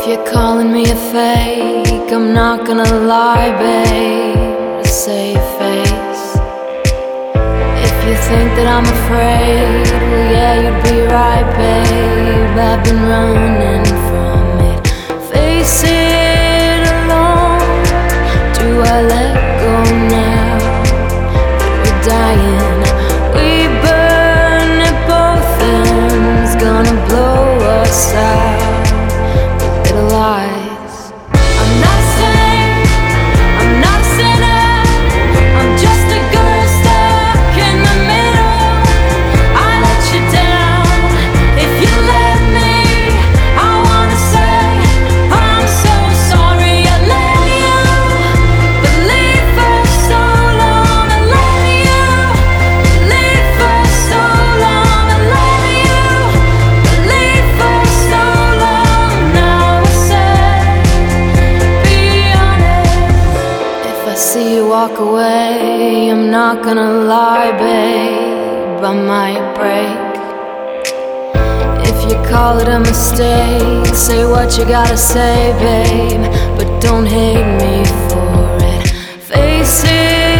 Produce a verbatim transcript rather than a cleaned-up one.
If you're calling me a fake, I'm not gonna lie, babe. Save face. If you think that I'm afraid, well, yeah, you'd be right, babe. I've been running from it. Face it alone. Do I let go now? We're dying. We burn at both ends. Gonna blow us out. Lies. I'm not a saint, I'm not a sinner, I'm just a girl stuck in the middle. I let you down, if you let me, I wanna say I'm so sorry I let you believe for so long. I let you believe for so long. I let you believe for so long. Now I see you walk away, I'm not gonna lie, babe, I might break. If you call it a mistake, say what you gotta say, babe, but don't hate me for it. Face it.